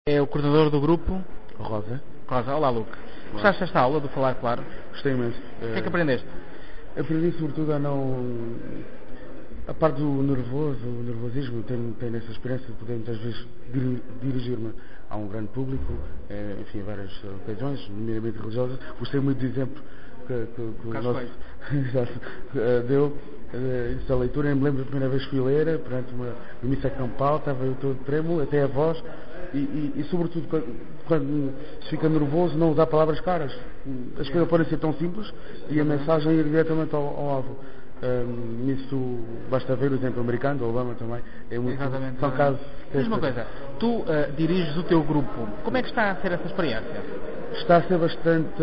É o coordenador do grupo. Rosa. Rosa, olá Luke. Gostaste desta aula do Falar Claro? Gostei imenso. O que é que aprendeste? Aprendi sobretudo a não... A parte do o nervosismo, tenho essa experiência de poder muitas vezes dirigir-me a um grande público, enfim, em várias ocasiões, nomeadamente religiosas. Gostei muito do exemplo que o nosso deu da leitura. Eu me lembro da primeira vez que fui ler, perante uma missa campal, estava eu todo trêmulo, até a voz, e sobretudo quando se fica nervoso, não usar palavras caras. As coisas podem ser tão simples e a mensagem ir diretamente ao alvo. Nisso basta ver o exemplo americano, do Obama também. É muito, Exatamente. São casos. Diz uma coisa, tu diriges o teu grupo. Como é que está a ser essa experiência? Está a ser bastante.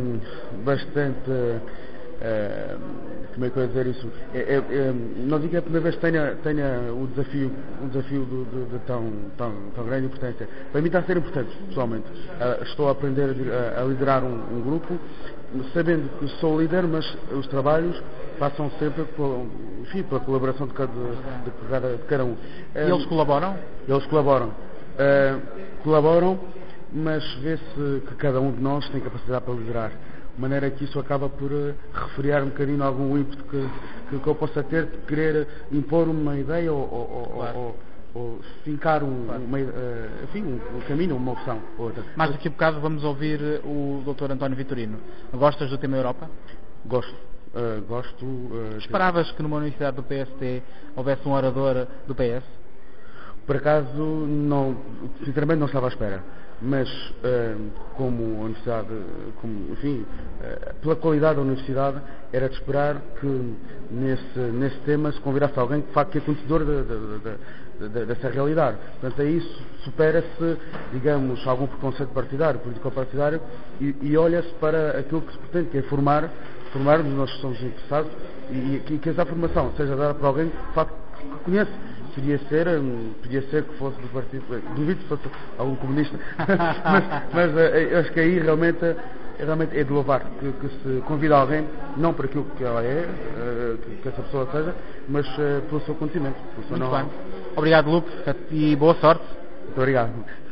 Como é que eu ia dizer isso? Não digo que é a primeira vez que tenha o desafio de tão grande importância. Para mim está a ser importante, pessoalmente. Estou a aprender a liderar um grupo, sabendo que sou líder, mas os trabalhos passam sempre pela colaboração de cada um. E eles colaboram? Eles colaboram. Colaboram, mas vê-se que cada um de nós tem capacidade para liderar. De maneira que isso acaba por refriar um bocadinho algum ímpeto que eu possa ter de querer impor uma ideia ou fincar um caminho, uma opção ou outra. Mais daqui a bocado vamos ouvir o Dr. António Vitorino. Gostas do tema Europa? Gosto. Esperavas que numa universidade do PST houvesse um orador do PS? Por acaso, não, sinceramente não estava à espera. Mas, como a universidade, pela qualidade da universidade, era de esperar que nesse tema se convidasse alguém que de facto é conhecedor dessa realidade. Portanto, aí supera-se, digamos, algum preconceito partidário, político-partidário, e olha-se para aquilo que se pretende, que é formar-nos, nós somos interessados, e que essa formação seja dada por alguém que de facto conhece. Podia ser que fosse do partido, duvido que fosse algum comunista, mas eu acho que aí realmente é de louvar que se convida alguém, não por aquilo que ela é, que essa pessoa seja, mas pelo seu conhecimento. Muito bem. Obrigado, Luke, e boa sorte. Muito obrigado.